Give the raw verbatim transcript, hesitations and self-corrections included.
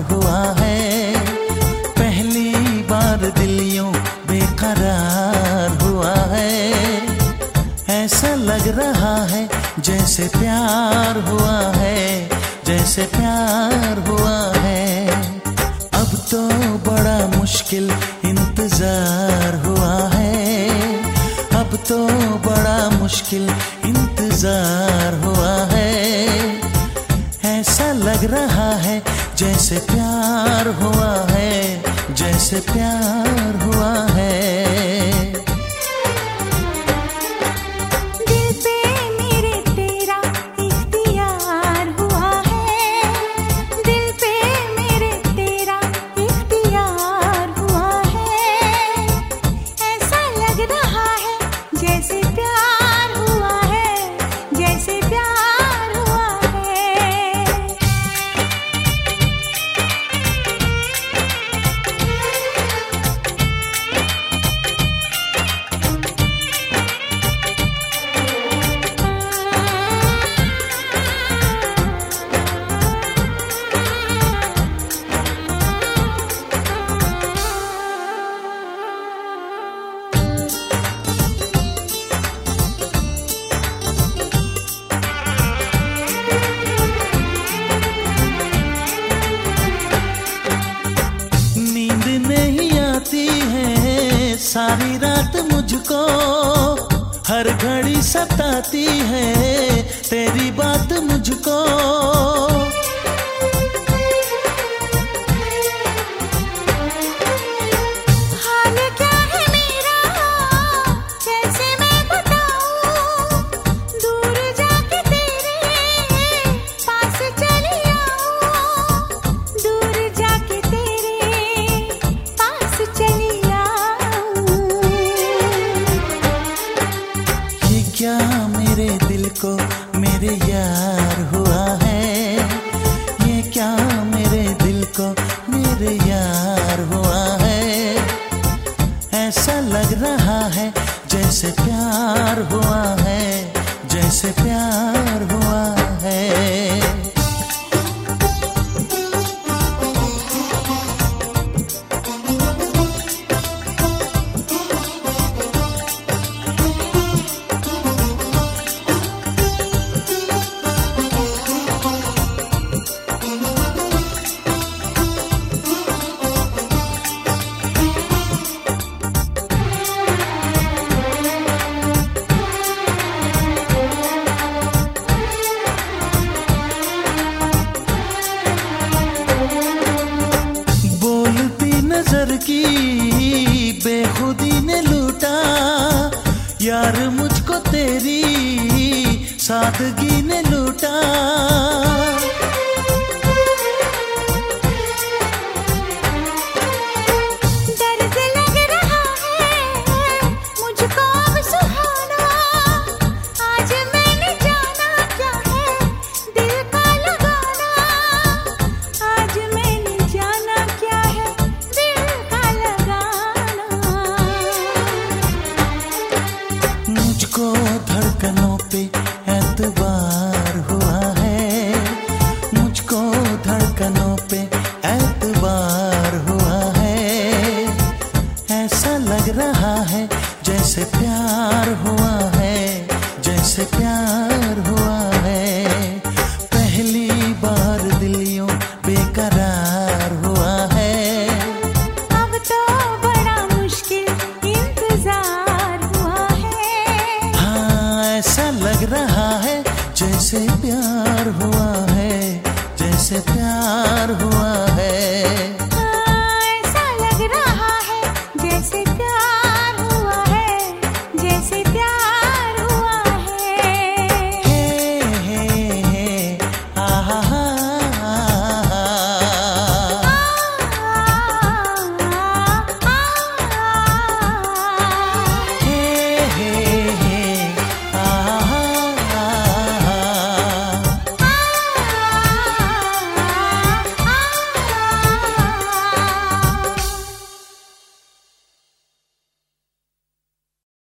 हुआ है। पहली बार दिल यूं बेकरार हुआ है। ऐसा लग रहा है जैसे प्यार हुआ है, जैसे प्यार हुआ है। अब तो बड़ा मुश्किल इंतजार हुआ है, अब तो बड़ा मुश्किल इंतजार हुआ है। ऐसा लग रहा है जैसे प्यार हुआ है, जैसे प्यार हुआ है। सारी रात मुझको हर घड़ी सताती है तेरी बात मुझको। हाल क्या है मेरा कैसे मैं बताऊं, दूर जाके तेरे पास चली आऊं, दूर जाके तेरे पास चली। क्या मेरे दिल को मेरे यार हुआ है, ये क्या मेरे दिल को मेरे यार हुआ है। ऐसा लग रहा है जैसे प्यार हुआ है, जैसे प्यार हुआ है। नजर की बेखुदी ने लूटा यार मुझको तेरी सादगी ने लूटा। दर्द लग रहा है मुझको अब सुहाना, आज मैंने जाना क्या है दिल का लगाना, आज मैंने जाना क्या है मुझको धड़कनों पे एतबार हुआ है, मुझको धड़कनों पे एतबार हुआ है। ऐसा लग रहा है जैसे प्यार हुआ है, जैसे प्यार हुआ है। पहली बार दिल यूं बेकरार हुआ है। अब तो बड़ा मुश्किल इंतजार हुआ है। हाँ ऐसा लग रहा है जैसे प्यार हुआ है, जैसे प्यार हुआ